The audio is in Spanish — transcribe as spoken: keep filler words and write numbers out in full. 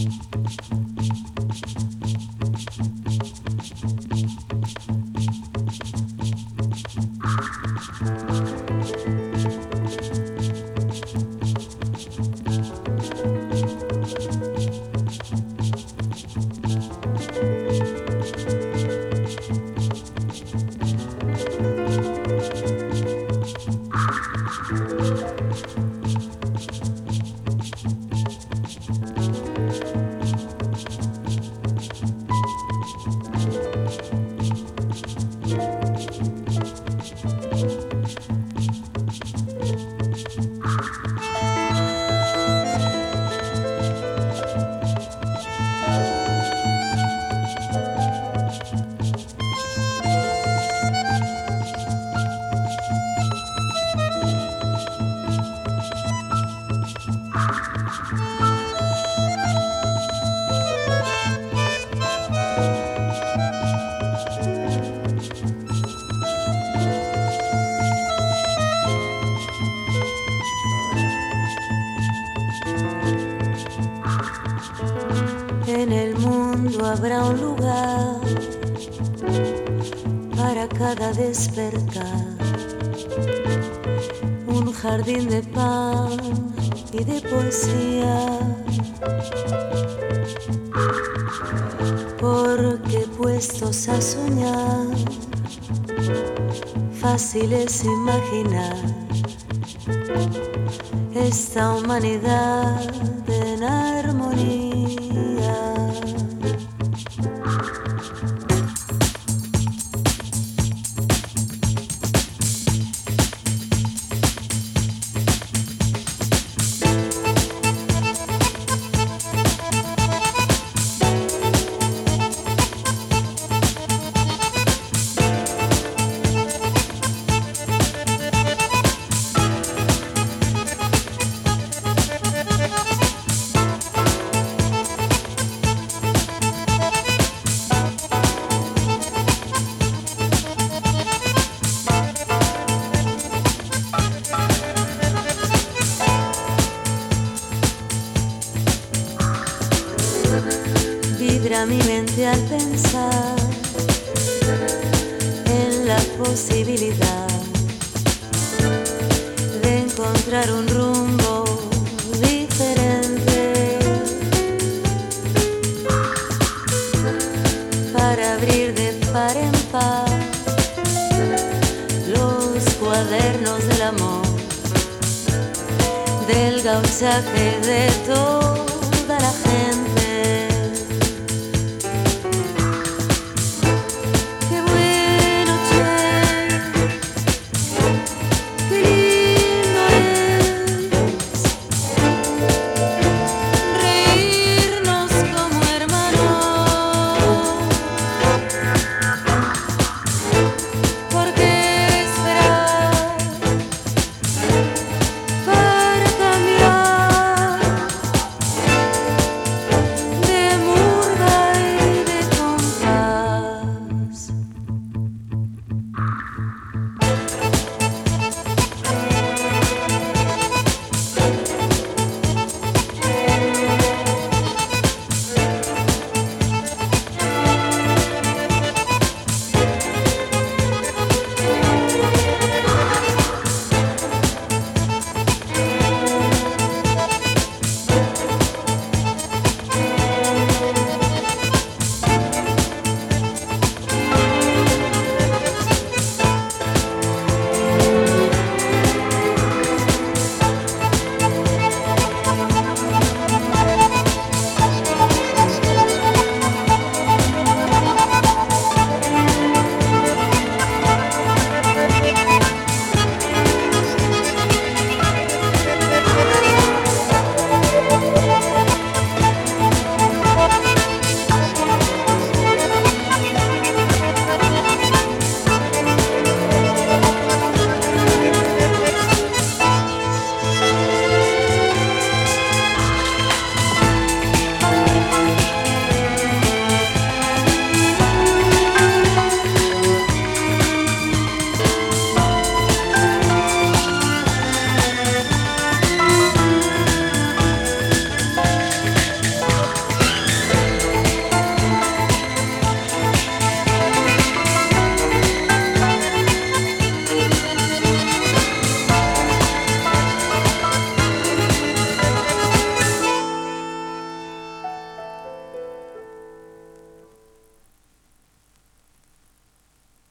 En el mundo habrá un lugar para cada despertar, un jardín de pan y de poesía, porque puestos a soñar, fácil es imaginar esta humanidad en armonía. Vibra mi mente al pensar en la posibilidad de encontrar un rumbo diferente para abrir de par en par los cuadernos del amor, del gauchaje de todo.